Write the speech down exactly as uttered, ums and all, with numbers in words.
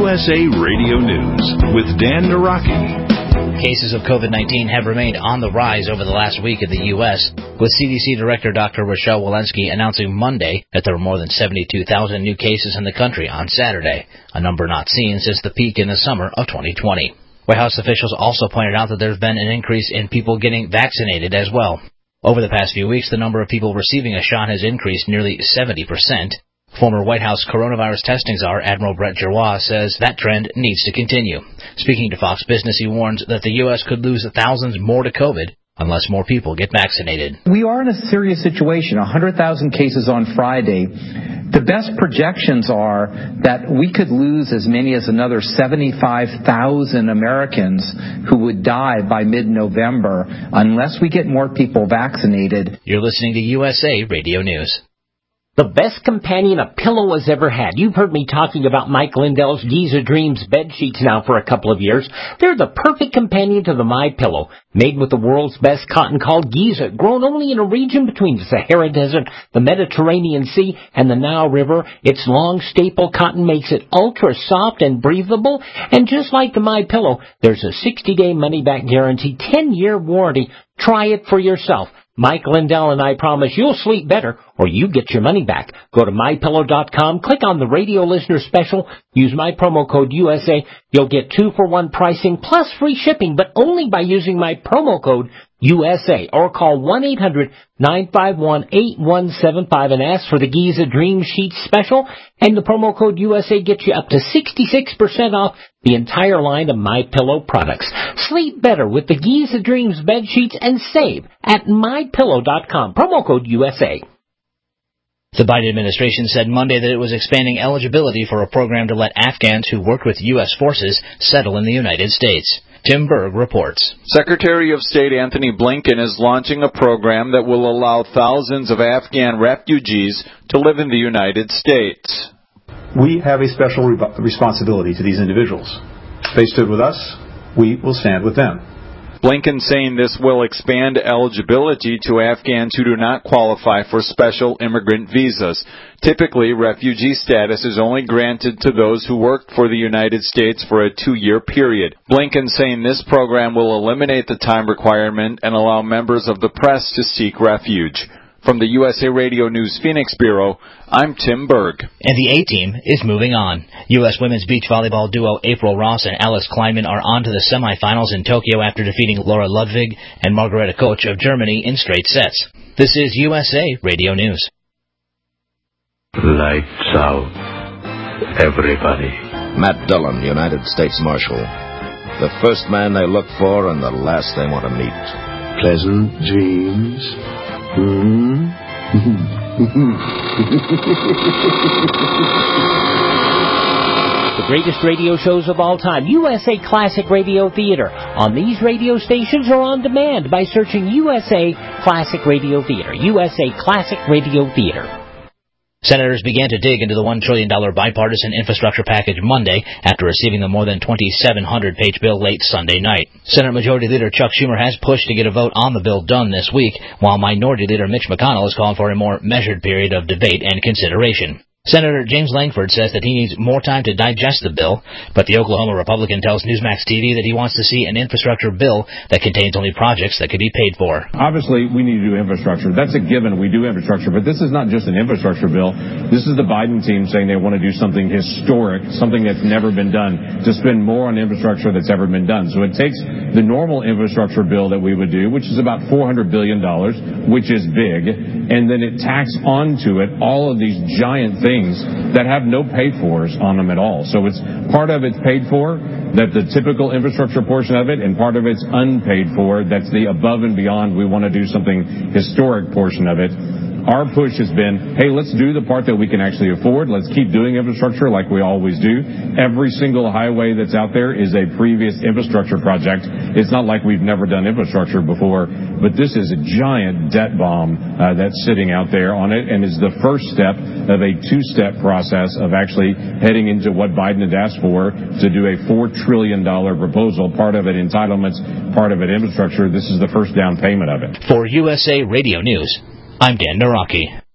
S A Radio News with Dan Naraki. Cases of COVID nineteen have remained on the rise over the last week in the U S, with C D C Director Doctor Rochelle Walensky announcing Monday that there were more than seventy-two thousand new cases in the country on Saturday, a number not seen since the peak in the summer of twenty twenty. White House officials also pointed out that there's been an increase in people getting vaccinated as well. Over the past few weeks, the number of people receiving a shot has increased nearly seventy percent. Former White House coronavirus testing czar Admiral Brett Giroir says that trend needs to continue. Speaking to Fox Business, he warns that the U S could lose thousands more to COVID unless more people get vaccinated. We are in a serious situation. one hundred thousand cases on Friday. The best projections are that we could lose as many as another seventy-five thousand Americans who would die by mid-November unless we get more people vaccinated. You're listening to U S A Radio News. The best companion a pillow has ever had. You've heard me talking about Mike Lindell's Giza Dreams bed sheets now for a couple of years. They're the perfect companion to the MyPillow. Made with the world's best cotton called Giza, grown only in a region between the Sahara Desert, the Mediterranean Sea, and the Nile River. Its long staple cotton makes it ultra soft and breathable. And just like the MyPillow, there's a sixty-day money-back guarantee, ten-year warranty. Try it for yourself. Mike Lindell and I promise you'll sleep better or you get your money back. Go to my pillow dot com, click on the radio listener special, use my promo code U S A. You'll get two for one pricing plus free shipping, but only by using my promo code U S A, or call one eight hundred nine five one eight one seven five and ask for the Giza Dream Sheet special, and the promo code U S A gets you up to sixty-six percent off the entire line of MyPillow products. Sleep better with the Giza Dreams bed sheets and save at my pillow dot com, promo code U S A. The Biden administration said Monday that it was expanding eligibility for a program to let Afghans who worked with U S forces settle in the United States. Tim Berg reports. Secretary of State Anthony Blinken is launching a program that will allow thousands of Afghan refugees to live in the United States. We have a special re- responsibility to these individuals. If they stood with us, we will stand with them. Blinken saying this will expand eligibility to Afghans who do not qualify for special immigrant visas. Typically, refugee status is only granted to those who worked for the United States for a two-year period. Blinken saying this program will eliminate the time requirement and allow members of the press to seek refuge. From the U S A Radio News Phoenix Bureau, I'm Tim Berg. And the A-Team is moving on. U S women's beach volleyball duo April Ross and Alice Kleinman are on to the semifinals in Tokyo after defeating Laura Ludwig and Margareta Koch of Germany in straight sets. This is U S A Radio News. Lights out, everybody. Matt Dillon, United States Marshal. The first man they look for and the last they want to meet. Pleasant dreams. Hmm? The greatest radio shows of all time, U S A Classic Radio Theater, on these radio stations or on demand by searching U S A Classic Radio Theater. U S A Classic Radio Theater. Senators began to dig into the one trillion dollars bipartisan infrastructure package Monday after receiving the more than twenty-seven hundred page bill late Sunday night. Senate Majority Leader Chuck Schumer has pushed to get a vote on the bill done this week, while Minority Leader Mitch McConnell is calling for a more measured period of debate and consideration. Senator James Langford says that he needs more time to digest the bill, but the Oklahoma Republican tells Newsmax T V that he wants to see an infrastructure bill that contains only projects that could be paid for. Obviously, we need to do infrastructure. That's a given. We do infrastructure, but this is not just an infrastructure bill. This is the Biden team saying they want to do something historic, something that's never been done, to spend more on infrastructure that's ever been done. So it takes the normal infrastructure bill that we would do, which is about four hundred billion dollars, which is big, and then it tacks onto it all of these giant things that have no pay-fors on them at all. So it's part of it's paid for, that the typical infrastructure portion of it, and part of it's unpaid for, that's the above and beyond, we want to do something historic portion of it. Our push has been, hey, let's do the part that we can actually afford. Let's keep doing infrastructure like we always do. Every single highway that's out there is a previous infrastructure project. It's not like we've never done infrastructure before, but this is a giant debt bomb uh, that's sitting out there on it, and is the first step of a two-step process of actually heading into what Biden had asked for, to do a four trillion dollars proposal, part of it entitlements, part of it infrastructure. This is the first down payment of it. For U S A Radio News, I'm Dan Naraki.